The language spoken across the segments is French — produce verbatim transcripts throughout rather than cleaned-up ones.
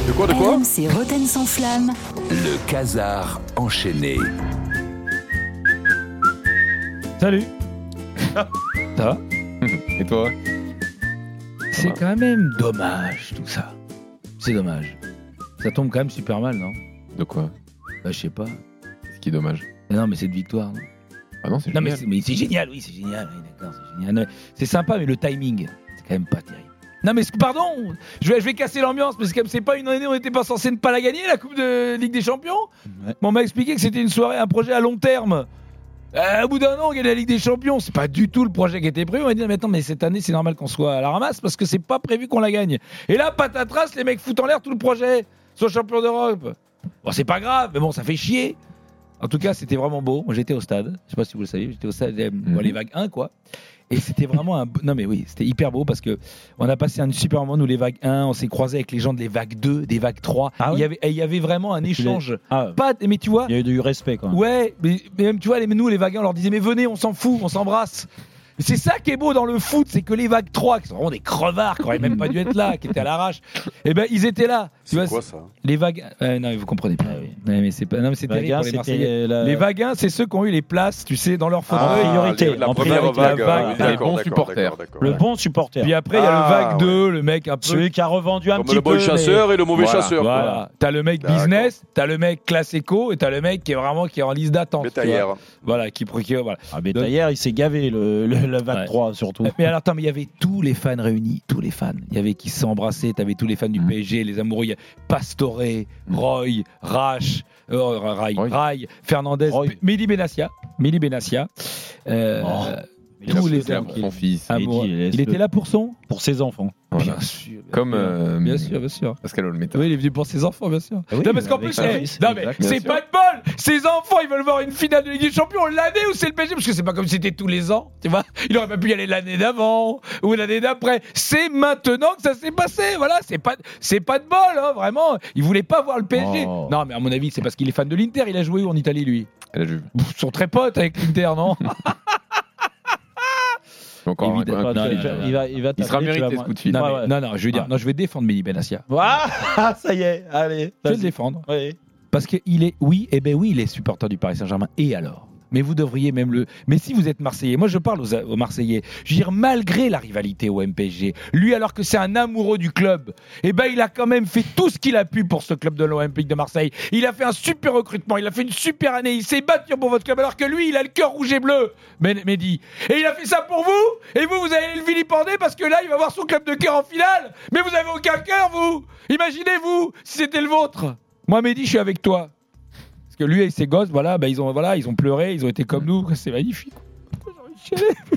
De quoi, de quoi? R M C Rotten sans flamme. Le Casar enchaîné. Salut. Ça va? Et toi? C'est quand même dommage tout ça. C'est dommage. Ça tombe quand même super mal, non? De quoi? Bah je sais pas. C'est ce qui est dommage. Mais non mais cette victoire, non? Ah non, c'est Non mais génial. c'est, mais c'est génial, oui c'est génial, oui, d'accord, c'est génial. C'est sympa mais le timing, c'est quand même pas terrible. Non mais pardon, je vais, je vais casser l'ambiance parce que comme c'est pas une année où on n'était pas censé ne pas la gagner la Coupe de Ligue des Champions. Ouais. On m'a expliqué que c'était une soirée, un projet à long terme. Euh, au bout d'un an, on gagne la Ligue des Champions. C'est pas du tout le projet qui était prévu. On m'a dit mais attends, mais cette année c'est normal qu'on soit à la ramasse parce que c'est pas prévu qu'on la gagne. Et là, patatras, les mecs foutent en l'air tout le projet. Soit champion d'Europe. Bon, c'est pas grave, mais bon, ça fait chier. En tout cas, c'était vraiment beau. Moi, j'étais au stade. Je sais pas si vous le savez. J'étais au stade, mm-hmm. bon, les vagues un, quoi. Et c'était vraiment un. Non, mais oui, c'était hyper beau parce que on a passé un super moment, nous, les vagues un. On s'est croisés avec les gens de les vagues deux, des vagues trois. Ah, oui? il, y avait, il y avait vraiment un échange. Ah, pas, mais tu vois. Il y a eu du respect, quoi. Ouais, mais, mais même, tu vois, les, nous, les vagues un, on leur disait, mais venez, on s'en fout, on s'embrasse. C'est ça qui est beau dans le foot, c'est que les vagues trois, qui sont vraiment des crevards, qui n'auraient même pas dû être là, qui étaient à l'arrache, et ben ils étaient là. Tu c'est vois, quoi c'est... ça? Les vagues. Euh, non, vous comprenez pas. Ah, oui. Non, mais c'est pas. Non, mais c'est terrible pour les Marseillais. La... Les vagues, c'est ceux qui ont eu les places, tu sais, dans leur fauteuil. Ah, priorité. La en première priorité. vague. La vague euh, les bons supporters. Le bon supporter. Puis après, il y a ah, le vague ouais. deux, le mec un peu. Celui qui a revendu un Comme petit le peu. bon chasseur mais... et le mauvais voilà, chasseur. Voilà. Quoi. T'as le mec D'accord. business, t'as le mec classe éco, et t'as le mec qui est vraiment qui est en liste d'attente. Bétaillère. Voilà, qui procure. Voilà. Ah, Bétaillère, il s'est gavé, le, le, le vague ouais. trois surtout. Mais alors, attends, mais il y avait tous les fans réunis, tous les fans. Il y avait qui se sont embrassés, t'avais tous les fans du mmh. P S G, les amoureux, il y a Pastore, mmh. Roy, Rache, euh, Rai, Rai, Fernandez, Roy. Mehdi Benassia, Mehdi Benassia. Euh, oh. Tous il les a pour son fils. Amoureux. Il, il était là pour son Pour ses enfants. Voilà. Bien sûr. Bien Comme. sûr, euh, bien sûr, bien sûr. Pascal Olmeta. Oui, il est venu pour ses enfants, bien sûr. Ah oui, non, parce qu'en plus, eh, non, mais c'est sûr. pas de bol. Ses enfants, ils veulent voir une finale de Ligue des Champions l'année où c'est le P S G, parce que c'est pas comme si c'était tous les ans, tu vois. Il aurait pas pu y aller l'année d'avant ou l'année d'après. C'est maintenant que ça s'est passé, voilà. C'est pas, c'est pas de bol, hein, vraiment. Il voulait pas voir le P S G. Oh. Non, mais à mon avis, c'est parce qu'il est fan de l'Inter. Il a joué où en Italie, lui? Elle a joué. Ils sont très potes avec l'Inter, non? Encore un, un, un, non, il, va, il, va, il, va il sera mérité ce coup de fil. Non, mais, non, non, je veux dire, ah. non, je vais défendre Mehdi Benassia. Ah, ça y est, allez. Je vais le défendre. Oui. Parce qu'il est, oui, eh ben oui, il est supporter du Paris Saint-Germain. Et alors? Mais vous devriez même le. Mais si vous êtes Marseillais, moi je parle aux, aux Marseillais. Je veux dire, malgré la rivalité au M P S G, lui, alors que c'est un amoureux du club, eh ben il a quand même fait tout ce qu'il a pu pour ce club de l'Olympique de Marseille. Il a fait un super recrutement, il a fait une super année, il s'est battu pour votre club, alors que lui, il a le cœur rouge et bleu, Mehdi. Et il a fait ça pour vous. Et vous, vous allez le vilipender parce que là, il va voir son club de cœur en finale. Mais vous avez aucun cœur, vous. Imaginez-vous si c'était le vôtre. Moi, Mehdi, je suis avec toi. Que lui et ses gosses, voilà, bah, ils ont, voilà, ils ont pleuré, ils ont été comme nous, c'est magnifique. C'est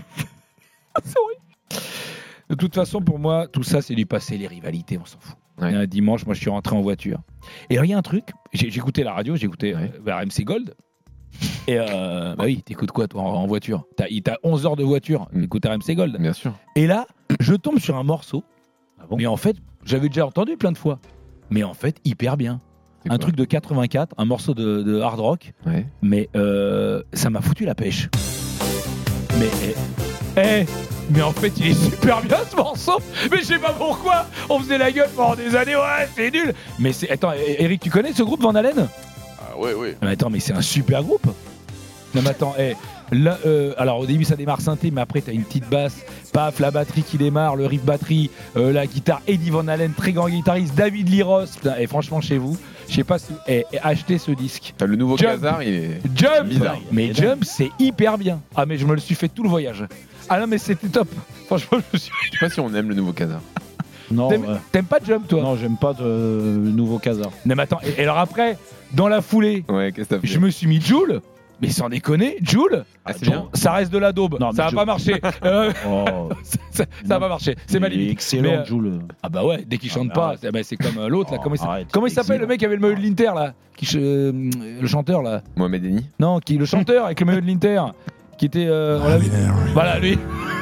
horrible. De toute façon, pour moi, tout ça, c'est du passé, les rivalités, on s'en fout. Ouais. Un dimanche, moi, je suis rentré en voiture. Et il y a un truc, j'ai, j'ai écouté la radio, j'ai écouté ouais. euh, R M C Gold. Et euh, bah oui, t'écoutes quoi, toi, en, en voiture? T'as, t'as onze heures de voiture, mmh. t'écoutes R M C Gold. Bien sûr. Et là, je tombe sur un morceau, ah bon mais en fait, j'avais déjà entendu plein de fois, mais en fait, hyper bien. Un truc de quatre-vingt-quatre, un morceau de, de hard rock, ouais. mais euh, ça m'a foutu la pêche. Mais, eh, eh, mais en fait, il est super bien ce morceau. Mais je sais pas pourquoi. On faisait la gueule pendant des années. Ouais, c'est nul. Mais c'est, attends, Eric, tu connais ce groupe Van Halen? Ah ouais, ouais. Mais attends, mais c'est un super groupe. Non mais attends, eh, là, euh, alors au début ça démarre synthé, mais après t'as une petite basse, paf, la batterie qui démarre, le riff batterie, euh, la guitare, Eddie Van Halen, très grand guitariste, David Lee Roth, putain, et franchement chez vous, je sais pas si, eh, eh, achetez ce disque. Le nouveau Jump, Casar, il est Jump, bizarre. Mais Jump c'est hyper bien. Ah mais je me le suis fait tout le voyage. Ah non mais c'était top. Franchement je me suis. Je sais pas si on aime le nouveau Casar. Non. T'aimes, ouais. t'aimes pas Jump toi? Non, j'aime pas de euh, nouveau Casar. Non mais attends, et, et alors après, dans la foulée, ouais, qu'est-ce que t'as fait? Je me suis mis Jul. Mais sans déconner, Jul, ah, c'est bon, bien. Ça reste de la daube. Non, ça va Jul... pas marcher. Euh, oh. ça, ça, ça va pas marcher. C'est ma limite. Excellent, euh, Jul. Ah bah ouais, dès qu'il chante ah, pas, c'est, bah, c'est comme euh, l'autre là. Oh, comment il, arrête, comment il s'appelle le mec qui avait le maillot de l'Inter là, qui euh, le chanteur là. Mohamed Eni. Non, qui le chanteur avec le maillot de l'Inter, qui était. Euh, on l'a vu. Voilà lui.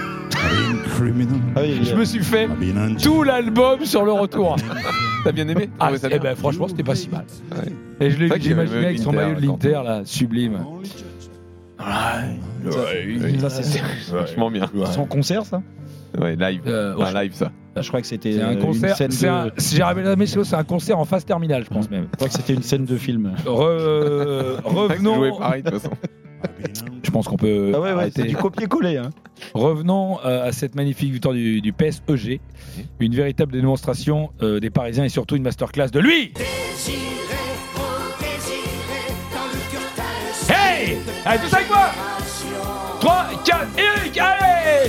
Ah oui, je me suis fait tout l'album sur le retour. T'as bien aimé? Ah, ça eh ben franchement c'était pas si mal. Ouais. Et je l'ai vu, j'imaginais avec son maillot de l'Inter là, sublime. Ouais, ouais, ça c'est vachement bien. Son concert ça? Ouais, live. Euh, enfin, live ça. Je crois que c'était C'est un concert. une scène C'est de... un, si j'ai rappelé la météo, c'est un concert en phase terminale, je pense même. Je crois que c'était une scène de film. Re- revenons. Jouer pareil de toute façon. Je pense qu'on peut Ah ouais, ouais, arrêter. c'est du copier-coller. Hein. Revenons euh, à cette magnifique victoire du, du P S E G. Une véritable démonstration euh, des Parisiens et surtout une masterclass de lui. Hey, allez, tous avec moi. trois, quatre, Eric, allez.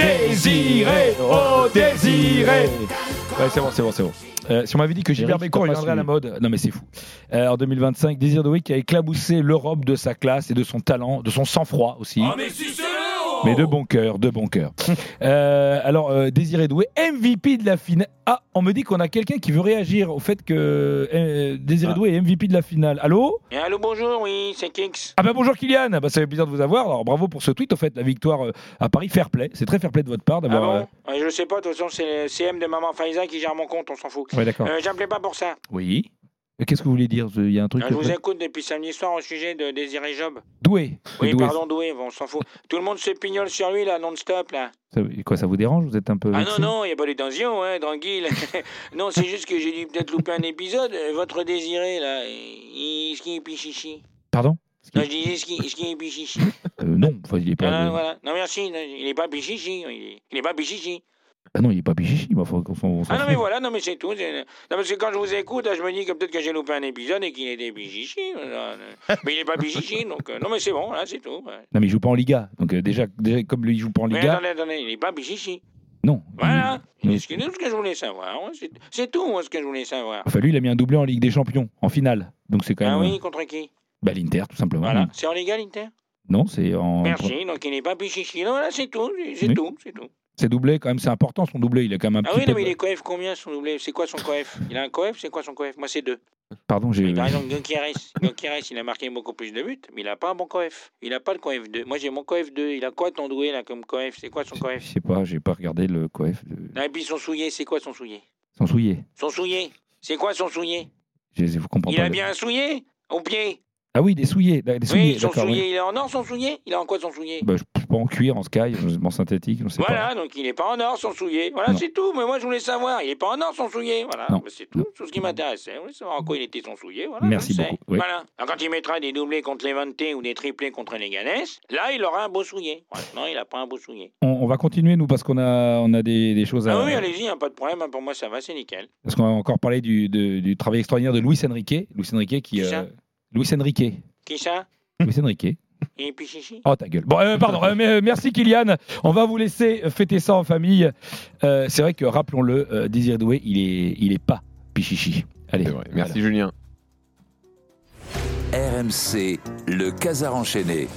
Désiré, oh désiré. Ouais, c'est bon, c'est bon, c'est bon. Euh, si on m'avait dit que Gilbert Eric, Bécaud t'as pas reviendrait à la suivi. mode, non mais c'est fou. Euh, en deux mille vingt-cinq, Désiré Doué qui a éclaboussé l'Europe de sa classe et de son talent, de son sang-froid aussi. Oh, mais si c'est le Mais de bon cœur, de bon cœur. euh, alors, euh, Désiré Doué, M V P de la finale. Ah, on me dit qu'on a quelqu'un qui veut réagir au fait que euh, Désiré Ah. Doué est M V P de la finale. Allô? Et allô, bonjour, oui, c'est Kix. Ah bah bonjour Kylian, bah, ça fait plaisir de vous avoir. Alors bravo pour ce tweet, au fait, la victoire euh, à Paris, fair play. C'est très fair play de votre part Ah d'avoir... bon Euh, Je sais pas, de toute façon, c'est le C M de Maman Faiza qui gère mon compte, on s'en fout. euh, Ouais, d'accord. Euh, J'appelais pas pour ça. Oui. Et qu'est-ce que vous voulez dire? Il y a un truc... Euh, que je vous vous- écoute depuis samedi soir au sujet de Désiré Job. Doué. Oui, Doué. pardon, Doué, bon, on s'en fout. Tout le monde se pignole sur lui, là, non-stop, là. Ça- Quoi, ça vous dérange? Vous êtes un peu... Ah vexé non, non, il n'y a pas d'étention, hein, tranquille. Non, c'est juste que j'ai dû peut-être louper un épisode. Euh, Votre Désiré, là, il... est-ce qu'il est pichichi? Pardon? Non, je disais, est-ce qu'il est-ce qu'il est pichichi? Euh, non, enfin, il est pas... Voilà, de- voilà. Non, merci, non, il est pas pichichi, il est, il est pas pichichi. Ah non, il est pas pichichi, mais enfin, on s'en- on s'en Ah non, fout. mais voilà, non, mais c'est tout. c'est- Non, parce que quand je vous écoute, je me dis que peut-être que j'ai loupé un épisode et qu'il était bichichi. Mais il n'est pas bichichi, donc euh, non, mais c'est bon, là, c'est tout. Ouais. Non, mais il joue pas en Liga. Donc euh, déjà, déjà, comme lui, il joue pas en Mais Liga... attendez, attendez, il n'est pas bichichi. Non. Voilà. Il- C'est ce que ce que je voulais savoir. ouais, c'est- C'est tout, moi, ce que je voulais savoir. Enfin, lui, il a mis un doublé en Ligue des Champions, en finale. Donc c'est quand même... Ah oui, contre qui? Bah, l'Inter, tout simplement. Voilà. C'est en Liga, l'Inter? Non, c'est en... Merci, donc il n'est pas bichichi. Non, voilà, c'est tout, c'est Oui. tout, c'est tout. C'est doublé, quand même, c'est important, son doublé. Il a quand même un Ah petit oui, peu... non, mais il est coef combien, son doublé? C'est quoi son coef? Il a un coef? C'est quoi son coef? Moi, c'est deux. Pardon, j'ai... Mais par exemple, Guinqueres, Guinqueres, il a marqué beaucoup plus de buts, mais il n'a pas un bon coef. Il n'a pas le coef deux. Moi, j'ai mon coef deux. Il a quoi, ton doué, là, comme coef? C'est quoi son Je coef? sais pas, j'ai pas regardé le coef de... Ah, et puis son souillé, c'est quoi son souillé? Son souillé. Son souillé, c'est quoi son souillé? Je vous comprends Il pas. a le- bien un souillé au pied? Ah oui, des souliers. Des souliers, Oui, son d'accord. souillé, oui. il est en or, son souillé? Il est en quoi, son souillé? Bah, je sais pas en cuir, en sky, en synthétique, je sais Voilà, donc il n'est pas en or, son souillé. Voilà, Non. c'est tout. Mais moi, je voulais savoir. Il n'est pas en or, son souillé. Voilà, Non. bah, c'est tout. Non. Tout ce qui m'intéressait. Je voulais savoir en quoi il était son souillé. Voilà, Merci je le sais. beaucoup, oui. Voilà. Alors, quand il mettra des doublés contre les Levante ou des triplés contre les Ganes, là, il aura un beau souillé. Maintenant, il n'a pas un beau souillé. pas. On, on va continuer, nous, parce qu'on a, on a des, des choses à... Ah oui, allez-y, hein, pas de problème. hein, Pour moi, ça va, c'est nickel. Parce qu'on va encore parler du, de- du travail extraordinaire de Luis Enrique. Luis Enrique qui... Qui ça Luis Enrique. Qui ça? Luis Enrique. Et puis chichi? Oh ta gueule. Bon, euh, pardon. euh, mais, euh, merci Kylian. On va vous laisser fêter ça en famille. Euh, c'est vrai que rappelons-le, euh, Désiré Doué, il est, il est pas pichichi. Allez. C'est vrai. Merci Julien. R M C, le Casar enchaîné.